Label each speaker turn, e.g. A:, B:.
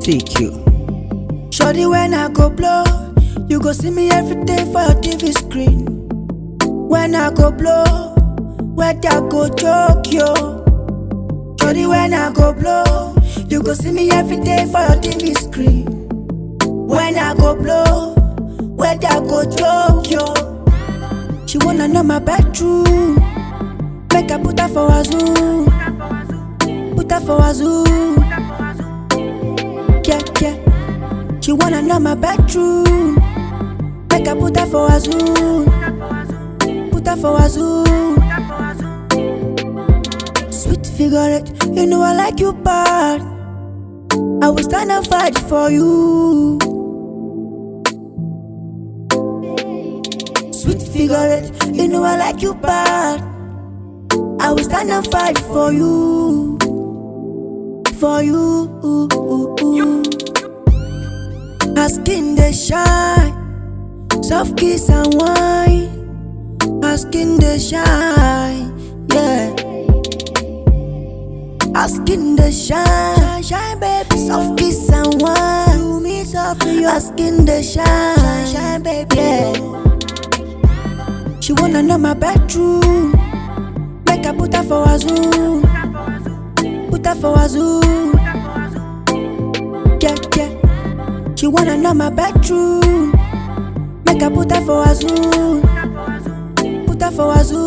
A: take you.
B: Shorty, when I go blow, you go see me every day for your TV screen. When I go blow, where I go choke you. Shorty, when I go blow, you go see me every day for your TV screen. When I go blow, where I go choke you. She wanna know my bedroom, make I put her for a zoom, put her for a zoom. Yeah, yeah. She wanna know my bedroom, make I put her for a zoom, put her for a zoom. Sweet figurette, you know I like you bad. I will stand and fight for you. Sweet figurette, you know I like you bad. I will stand and fight for you, for you. Her skin they shine, soft kiss and wine. Her skin they shine, yeah. Her skin they shine, shine baby. Soft kiss and wine. Do me soft for you. Her skin they shine, shine baby. Yeah. She wanna know my bedroom, make I put her for a zoom, put her for a zoom. Yeah, yeah. She wanna know my bedroom, make I put her for a zoom, put her for a zoom.